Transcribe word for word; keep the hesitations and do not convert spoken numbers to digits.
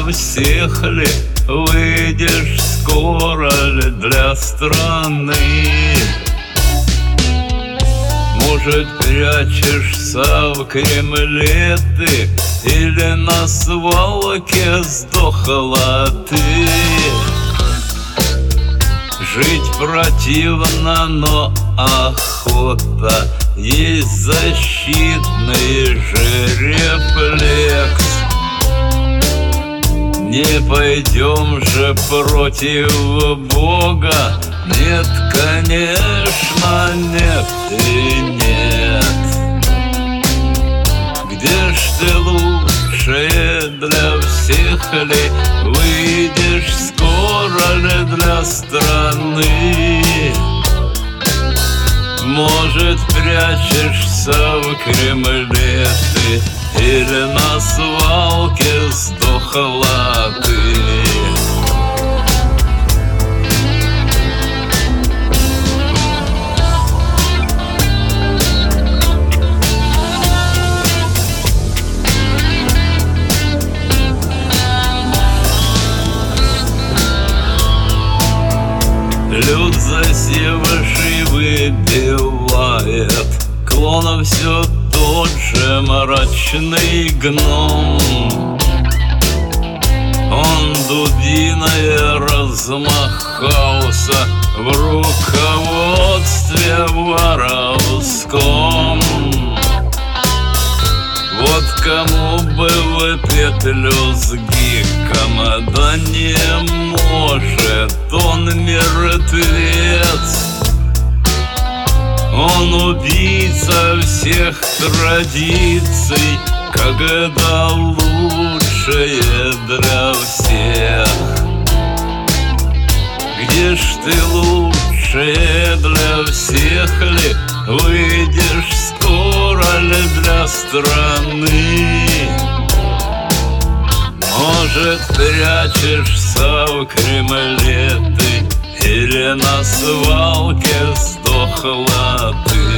всех ли? Выйдешь скоро ли для страны? Может, прячешься в Кремле ты, или на свалке сдохла ты? Жить противно, но охота, есть защитный же рефлекс. Не пойдем же против Бога, нет, конечно, нет и нет. Где ж ты лучшее для всех ли? Выйдешь скоро ли для страны? Может, прячешься в Кремле ты, или на свалке сдохла ты? Люд, засевший, выбивает клона все тот же мрачный гном. Он дубиной размахался в руководстве воровском. Вот кому бы в петлю с гиком, да не может, он мертвец. Он убийца всех традиций, когда лучшее для всех. Где ж ты лучшее для всех ли? Выйдешь скоро ли для страны? Может, прячешься в Кремле ты, или на свалке сдохла ты?